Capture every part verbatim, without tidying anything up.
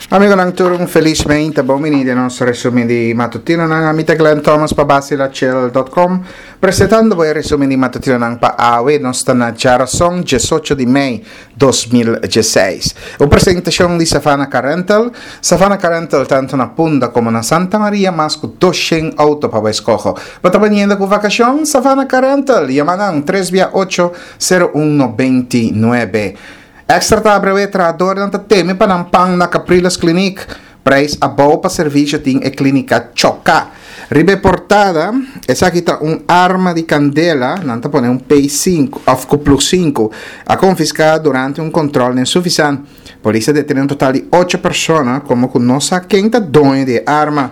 Amigo nang turong felizmente bomini del nostro resume di mattutino ng amita Glenn Thomas pabasi la chel dot com presentando voi il resume di mattutino ng paawe nostra na Jarasong diciotto di May duemiladiciassei. O presentazione di Savannah Carental. Savannah Carental tanto na Punda come na Santa Maria mas cu doscen auto pa escojo. Patapaniendo cu vacacion Savannah Carental yamanang tres via ocho zero uno veintinueve. Extra ta breve trador dan teme panampang na Capriles Clinic. Prijs above pa servicio ting e clinica choca. Ribe portada, esa kita un arma di candela, nanta pone un P cinco, of plus cinco, a confiscada durante un controllo insuficiente. Polizia detiene un total di ocho persone, come con non sa quem ta dono di arma.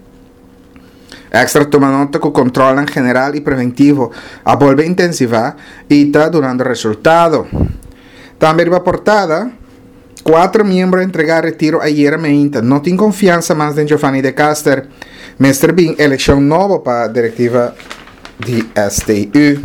Extra toma nota con controllo general y preventivo, a volve intensiva, y ta durante el resultado. También va portada, cuatro miembros entregar retiro ayer mente, no tienen confianza más de Giovanni de Caster. Mestre Bing, elección nueva para directiva de S T U.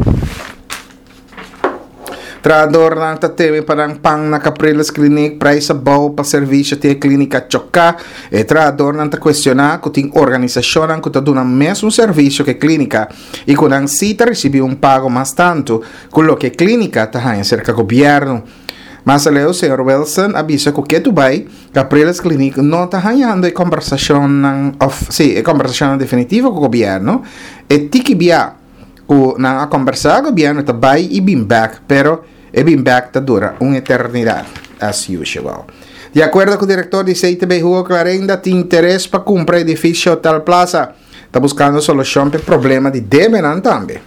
Trador ng tatemi parang pang na Capriles Clinic, price above pa servicio de clínica choca. E trador ng ta questiona kuting organisasyon ang kutaduna mes un servicio que clínica y con ang cita recibe un pago más tanto, con lo que clínica tahan cerca gobierno. Mas leo, señor Wilson avisa que Dubai, Capriles Clinic no está hallando conversación of, sí, conversación definitiva con el gobierno. E tiki bia ku na conversar con el gobierno Dubai y bin back, pero e bin back ta dura una eternidad, as usual. De acuerdo con el director de C I T B Hugo Clarenda, tiene interés para comprar edificio tal plaza. Está buscando solución para el problema de Demenan también.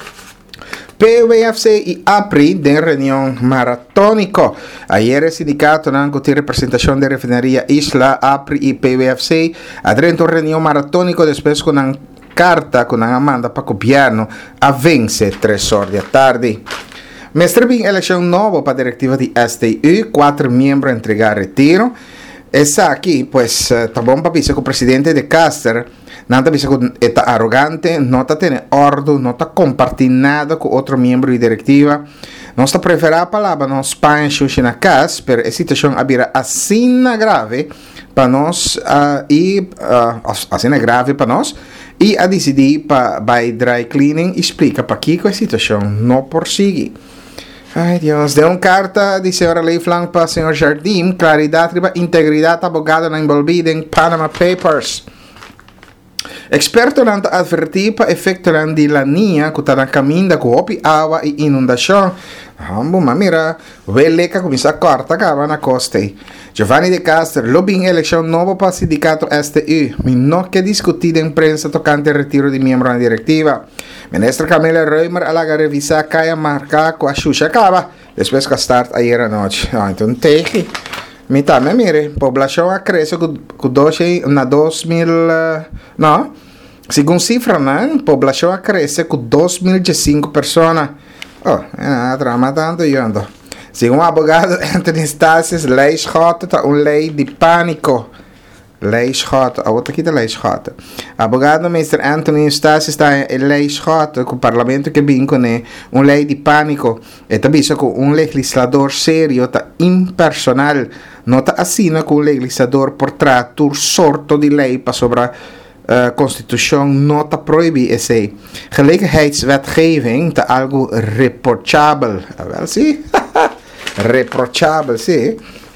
P W F C y A P R I de reunión maratónico. Ayer el sindicato nanco tiene representación de refinería Isla, A P R I y P W F C adrento reunión maratónico después con una carta con una amanda para gobierno a vence tres horas de tarde. Mestre Bing elección nueva para directiva de S T U, cuatro miembros entregar retiro. Esa aquí, pues, está bom para pisar con el presidente de Caster. Nada pisar con está arrogante, no está tiene orden, no está compartir nada con otro miembro de directiva. No está preferida palabra, no spancho en la casa, pero la situación había así grave para nos uh, y uh, así grave para nos y a decidir para by dry cleaning explica para qué la situación no prosigue. Ay Dios, de una carta de señora Leiflang para señor Jardim, claridad, integridad, abogado no envolvido en Panama Papers. Experto não advertir para efeito de la niña que está na caminho com água e inundação. Vamos, mira, veleca começa a corta acaba na costa. Giovanni de Caster, lobbying eleição nova para o sindicato S T U. Me não quer discutir em imprensa tocante o retiro de membro na diretiva. Ministra Camila Reumer alaga revisar caia marcar com a Xuxa acaba. Depois que start ayer à noite. Ah, então tem. Me também, mire, população a cresce com doze na dois mil, não, segundo cifra, né? População a cresce com dois mil e cinco pessoas. Oh, é drama tanto eu ando. Segundo o advogado Anthony Stassis, lei schota tá uma lei de pânico. Lei schota, a outra aqui da lei schota. Advogado mister Anthony Stassis está em lei schota com o parlamento que vinca né uma lei de pânico. E também só com um legislador sério, tá impersonal. Nota assina com o legislador por tratar sorto de lei para sobre a uh, Constituição nota proíbe esse gelijkheidswetgeving tá algo reprochable. Wel sim? Reprochable, sim.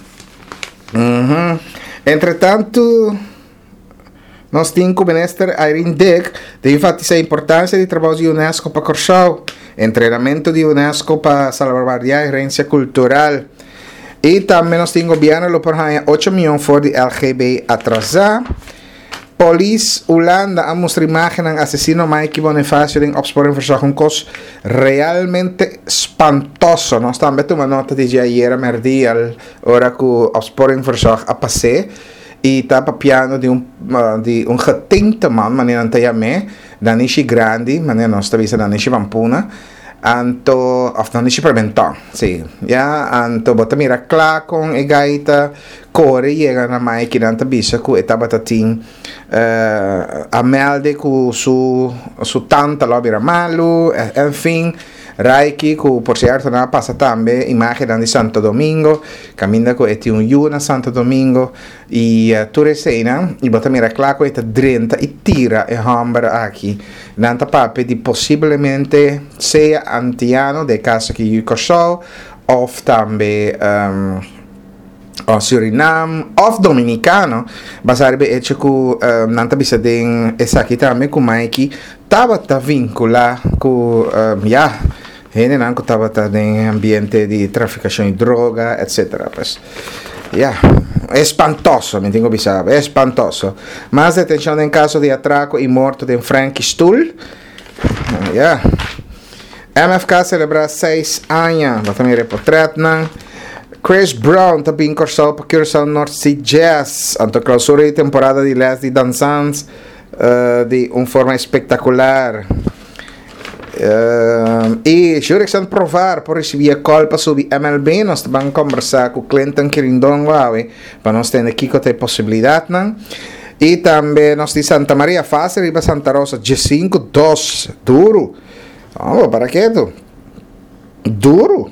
Mhm. Entretanto, nós temos como ministro Irene Dick de enfatizar a importância do trabalho de Unesco para Corsau, treinamento de Unesco para salvaguardar a herência cultural. E também nós temos o governo por oito milhões for de L G B atrasar. Police Holanda a mostrar imagem ng asesino Mikey Bonifacio em opsporingverslag um cos realmente espantoso. Nós também temos uma nota de ayer merdial, ora que o opsporingverslag a passé e está papiando de um uh, de um getinta man, maneira antayame, Danishi Grandi, maneira nós está vista Danishi Vampuna. Anto of Danishi Preventon, sì, ja, anto bota mira kla con e gaita core llega na mai que nanta bisa ku etaba tatin uh, a melde ku su su tanta lobira malu, enfim, Raiki, que por cierto na passa também imagem de Santo Domingo, caminha com eti um yuna Santo Domingo e uh, turesena e bota mira claro esta drenta e tira e hamber aqui. Nanta pape di possibilmente seja antiano de caso que eu corsou of também um, o Suriname of Dominicano, basarebbe e che ku uh, nanta bisa den esaki também com Mikey tava ta vincula com um, ja hene nanko tava ta den ambiente di trafficazione di droga etc. Pues ja è espantoso, mi tengo bisa, è espantoso. Más detención en caso de atraco y muerto de Frankie Stull. Ja. M F K celebra seis anos, wat me reportret nan. Chris Brown também incursou para Curaçao North Sea Jazz, ante a clausura de temporada de Les de Dançantes uh, de uma forma espetacular. Uh, e juro que provar por receber a culpa sobre M L B, nós vamos conversar com Clinton Quirindon para nós ter aqui com a possibilidade. Não? E também nós de Santa Maria Fácil e Santa Rosa G cinco dois, duro. Oh, para que tu? Duro.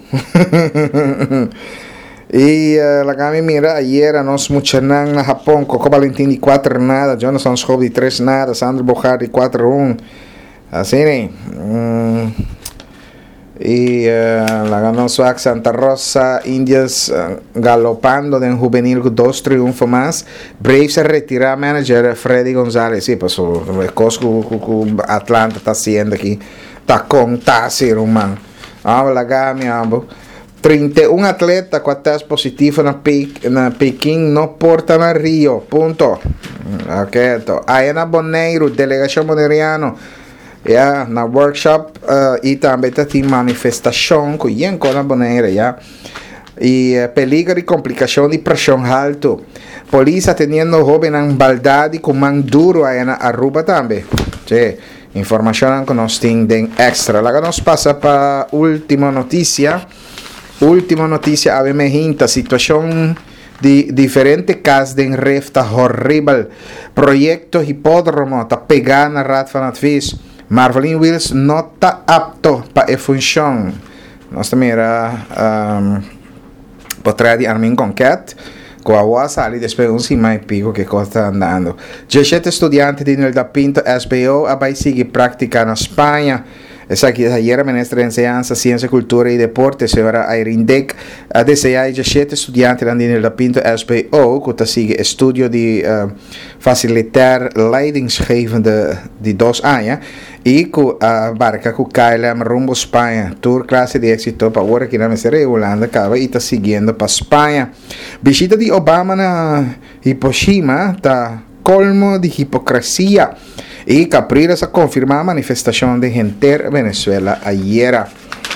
E uh, la gami mira, ayer nós muchanan na Japão, Coco Valentim de quatro nada, Jonathan Schob de três nada, Sandro Bojar de quatro um. Assim, né? Mm. E uh, la ganó Swag Santa Rosa, Indias uh, galopando de un juvenil con dos triunfos más. Braves se retira manager Freddy González. Sí, pues el Cosco Atlanta está haciendo aquí. Está con Tassi, man. Vamos la gami, ambos. trinta e um atleta com teste positivo na, Pe na Pequim não porta na Rio. Ponto. Ok, então. Ayana Boneiro, delegação boneriano. Yeah, na workshop uh, e também tem manifestação com Yenko na Boneira. Yeah. E uh, peligro e complicação de pressão alto. Polícia tendo jovem em baldade com man duro aí na Aruba também. Sim. Informação que nós temos extra. Lá nós passa para a última notícia. Última notícia, a me hinta, situação de diferentes casos de ref tá horrível. Projeto hipódromo tá pegando na rat van advies. Marvelin Wills não está apto para a função. Nós também era um, para de Armin Conquet, com a Wasa ali depois um cima e pico que está andando. dezessete estudantes de Nilda Pinto S B O a vai seguir prática na Espanha. Essa aqui ayer a ministra de Enseñanza, Ciência, Cultura e Deporte, senhora Irene Deck, a desejar dezessete estudantes da Nilda Pinto S B O, que está sigue estudo de uh, facilitar leidingsgevende de dois anos, e que a barca que K L M rumbo Espanha, tour classe de éxito para agora aqui na Mesera e Holanda, acaba e está seguindo para Espanha. Visita de Obama na Hiroshima está colmo de hipocrisia. E Capriles a confirmar a manifestação de gente Venezuela ayer.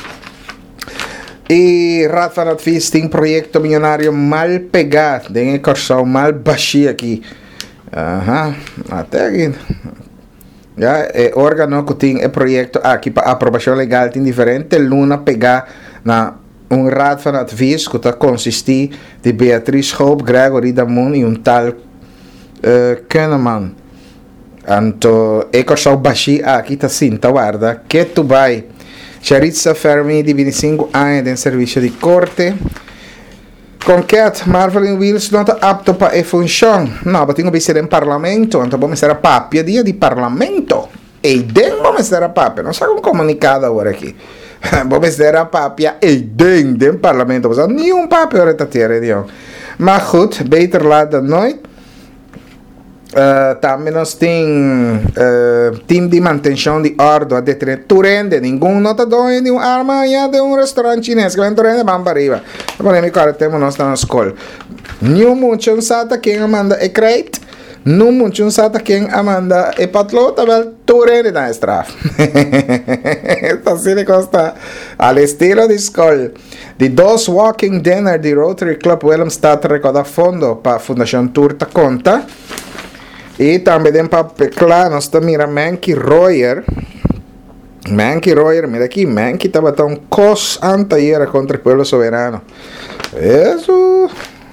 E Rafa Fist tem projeto milionário mal pegado, tem um corção mal baixo aqui. Aham, até aqui. Já, é órgão que tem o projeto aqui para aprovação legal, tem diferente luna pegar na um raad van advies que está consistir de Beatriz Hope, Gregory Damon e um tal uh, Kahneman. Anto, ecco ciò bashi aqui tá sim, tá guarda, que tu vai. Charitza Fermi di venticinque anni del servizio di corte. Conquet Marvelin Wills não está apto para a função. Não, mas tenho que ser em parlamento, então vamos ser a papia dia de parlamento. E den vamos ser a papia, não sai um comunicado agora aqui. Vamos ser a papia e den den parlamento, mas nenhum papia ora tá ter, mas goed, beter laat dan nooit. Uh, também nós temos uh, time de manutenção de ordem de Turende, nenhum notador de uma arma de um restaurante chinês que vem Turende, vamos para arriba. Podemos cara temos nós na escola. Não muito sata quem amanda é creit, não muito sata quem amanda é patrão, também Turende na estrada. Então assim de costa al estilo de escola. De dois walking dinner de Rotary Club Willemstad recordar fundo para a Fundação Turta Conta. E também tem para claro, nós estamos mirando Manky Royer. Manky Royer, mira aqui, Manky estava tão cos anteira contra o povo soberano. Isso,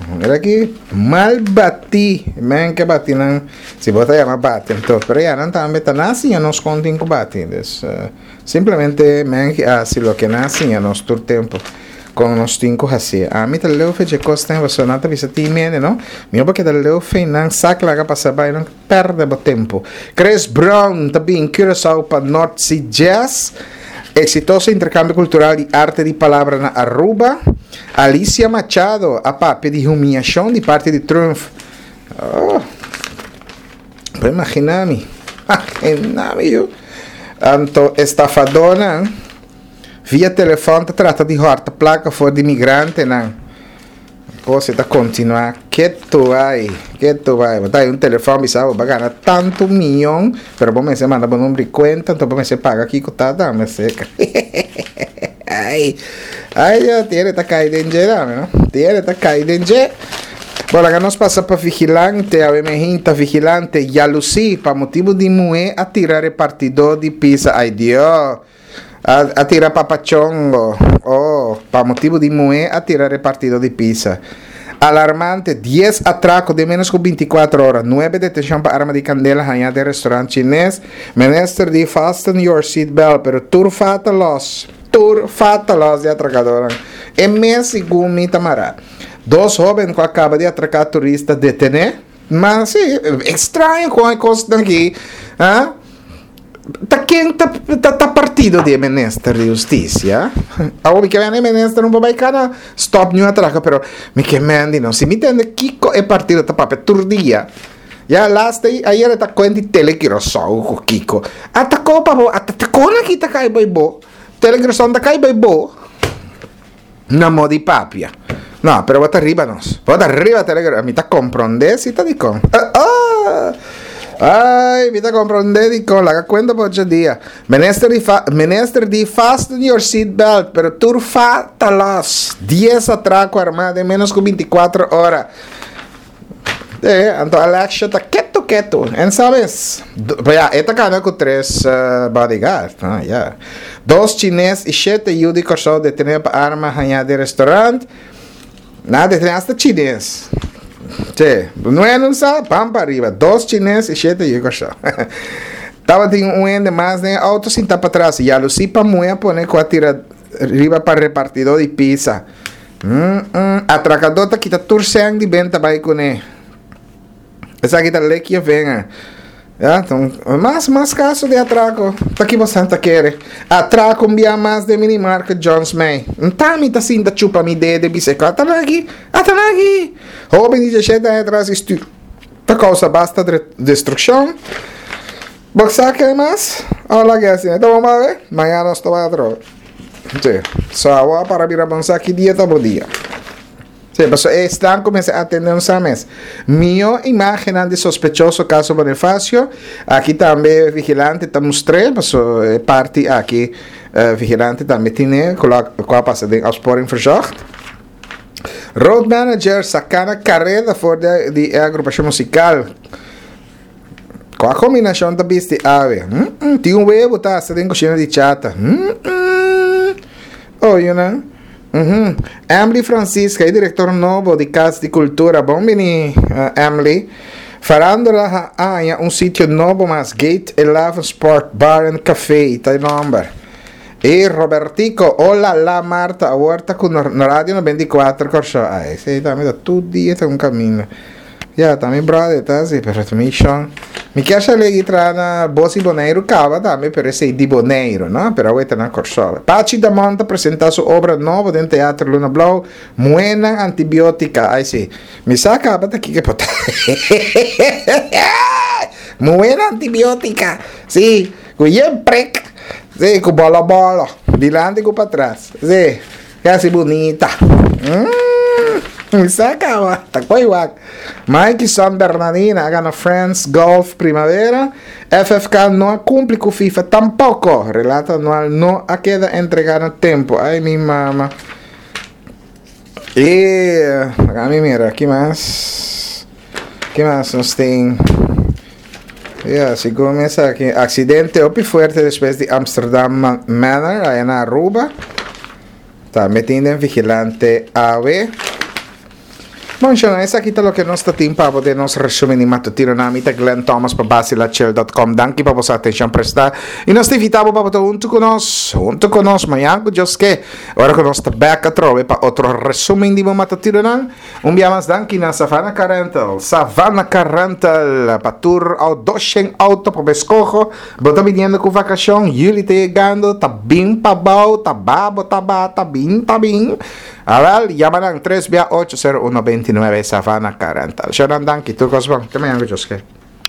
Mira aqui, mal bati. Men que bati não. Se botar já bate, então, pero já não também tá nascendo nos contin que bati. Uh, simplesmente men que assim lo que nasce nos todo tempo. Com nos cinco assim. A mim tá leu fez costa você não tá vista timene, não? Meu porque tá leu fez não saca lá para saber não perde o tempo. Chris Brown também em Curaçao para North Sea Jazz. Exitoso intercambio cultural de arte de palavra na Aruba. Alicia Machado, a papi de humilhação de parte de Trump. Oh, para imaginar-me. Imaginar-me eu. Anto estafadona, via telefone, trata de horta placa for de imigrante, não. Você está continuar, que tu vai, que tu vai, botar um telefone, me sabe, vai ganhar tanto milhão, pero bom, você manda bom número de conta, então bom, você paga aqui, cotada, mas seca. Ai, ai, já tiene tá caído em geral, não? Tiene tá caído em geral. Bom, agora nós passamos para vigilante, a emergente vigilante, Yalusi, para motivo de mulher, a tirar repartidor de pizza, ai Deus. A, a tirar papachongo, oh, para motivo de mulher, a tirar repartido de pizza. Alarmante, diez atracos de menos que veinticuatro horas, nueve detención para arma de candela allá de restaurante chinés, menester de fasten your seatbelt, pero tur fatalos, tur fatalos de atracadora. En mes según mi tamará. Dos jóvenes que acaban de atracar turistas detener, mas sí, extraño com a costa aqui, ah? Tá quem tá, tá, tá partido de ministro de justiça? A o que vem ministro não vai cara stop nenhuma atraca, pero me que mandi não se me entende Kiko é partido tá papel turdia. Já last aí aí ele tá com de tele que só o Kiko. Atacou para atacou na que tá cai boibo. Telegressão tá cai boibo. Na modi papia. No, pero bota arriba nos. Bota arriba telegrama, mi tá comprende si tá di con. Ah! ah. Ai, mi da comprendere con la cuenta por oggi dia. Menester di fa, menester di fasten your seatbelt, pero tur fatalos. diez atraco armado en menos que veinticuatro horas. Eh, então Alexa tá quieto, quieto. En sabes? Ya, esta cana com três uh, bodyguards. Ah, yeah. Dos chineses e sete judicos só detenidos para arma hanha de restaurante. Nada, detenidos hasta chinês. Che, não é não sabe, pampa arriba, dois chineses e sete judicos. Tava tem um ende mais, né? Auto sem para trás. E a Lucy para mulher pone com a tira arriba para repartidor de pizza. Hum, hum. Atracador tá quita turcendo de venta vai com ele. Essa aqui tá leque venha. Ja, então, mais, mais caso de atraco. Tá aqui você tá quer. Atraco um mais de minimarca Jones May. Não tá me tá assim da chupa me de de bicicleta. Tá aqui. Ah, tá aqui. Jovem de dezessete atrás isto. Tá causa basta de destruição. Boxar que mais? Olha que assim. Então vamos ver. Amanhã nós estamos atrás. Sim. Só para vir avançar aqui dia tá bom dia. Sí, pues están comenzando a atender un mes. Mío imagen de sospechoso caso Bonifacio. Aquí también vigilante estamos tres, pues parte aquí uh, vigilante también tiene qua passa de opsporing verzocht. Road manager sacana carrera voor de, de agrupación musical. Qua combinación de bisti ave. Mm -mm, Tiene un huevo, está en cocina de chata. Mm -mm. Oh, you know. Uhum. Emily Francisca, diretor novo de Casa de Cultura. Bom, mini uh, Emily. Farándola Anha, um sítio novo, mas Gate eleven Sport Bar and Café, tá number. E Robertico, olá lá Marta, a horta com na rádio no veintiquatro corso. Ai, sei, tá me dá tudo dia tá um caminho. Já, também brother, tá assim, perfeito, mission. Mi piace le guitarra Bossi Boneiro cava também, per essere di Boneiro, no? Per avete una corsola. Paci da Monta presenta sua obra nova nel Teatro Luna Blau, Muena Antibiotica. Ai sì, mi sa cava da chi che potete. Muena Antibiotica. Sì, con gli prec. Sì, con bola bola. Di lante con para trás. Sì, casi bonita. Mm. Saca, tá igual. Mike San Bernardino, Gana France Golf Primavera. F F K não cumpre com FIFA tampoco. Relato anual não a queda entregar no tempo. Ai, minha mama. E a mim mira, que mais? Que mais nós tem? Yeah, se começa aqui. Acidente opi fuerte depois de Amsterdam Manor, aí na Aruba. Tá metido em vigilante A V. Buongiorno, essa aqui lo que nós temos para poder nos resumir em matutino na mita Glenn Thomas para basilachel ponto com. Danke para vossa atenção prestar. E nós te invitamos para poder junto conosco, junto conosco, amanhã com Deus que. Agora que nós estamos back a trove para outro resumo de matutino na. Um dia mais danke na Savana Carental. Savana Carental, para tour ao doxen auto para escojo. Bota vindo com vacação, Juli te chegando, tá bem para bau, tá babo, tá ba, tá bem, tá bem. Aral, llamaran tres ocho cero uno dos nueve Savana Carental. Siya nandang, kito ko sa bang. Kami ang Diyos kay.